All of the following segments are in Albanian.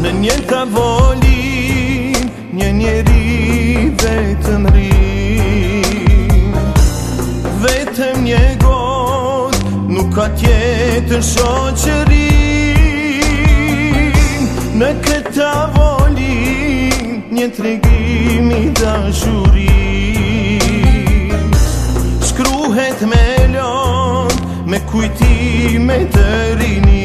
Në një tavolin, një njeri vetëm rin. Vetëm një god, nuk ka tjetër shoqërin. Në këtë tavolin, një tregim i dashurin. Shkruhet me lon, me kujtime të rini.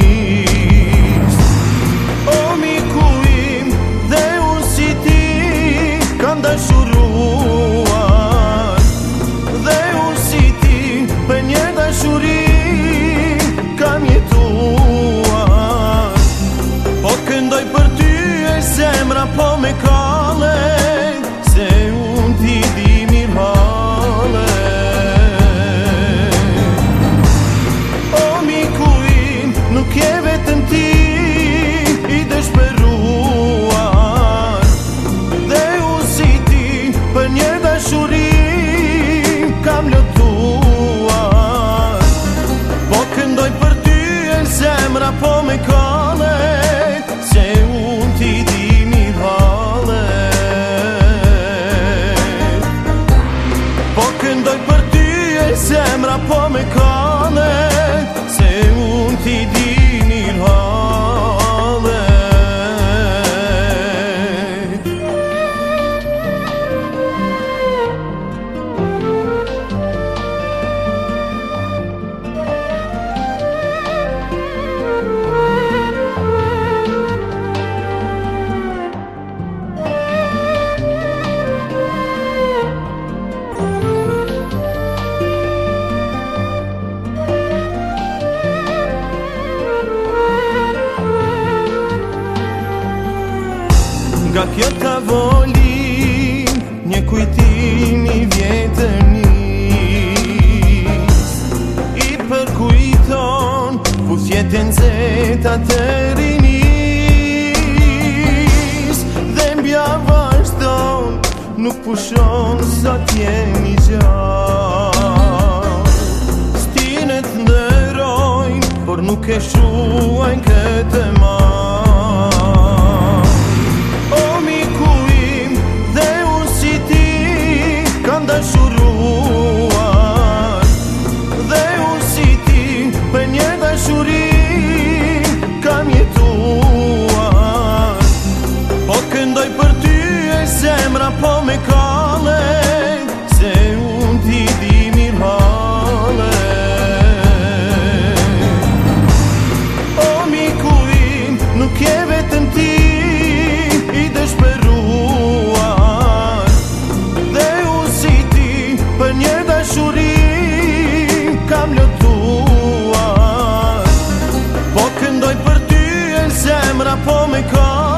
Dashuruar dhe unë si ti për një dashuri kam jetuar. Po këndoj për ty e zemra po me kalle, se unë ti di mirë hale. O miku im, nuk je vetëm ti i dëshpëruar, për një dashuri kam lotuar. Po këndoj për ty e zemra po me kalle, se unë ti di mirë hale. Po këndoj për ty e zemra po me kalle, se unë ti di mirë hale. Nga kjo tavolin, një kujtim i vjetër nis. I përkujton pusjetën zeta të rinis. Dhe mbja vazhdon, nuk pushon sa t'jemi gjatë. Stinet ndërojnë, por nuk e shuajnë këtë marë. Dashuruar dhe unë si ti për një dashuri kam jetuar. Po këndoj për ty e zemra po me kalle, se unë ti di mirë hale. O miku im, nuk je vetëm ti i dëshpëruar, për një dashuri kam lotuar. Po këndoj për ty e zemra po me kalle,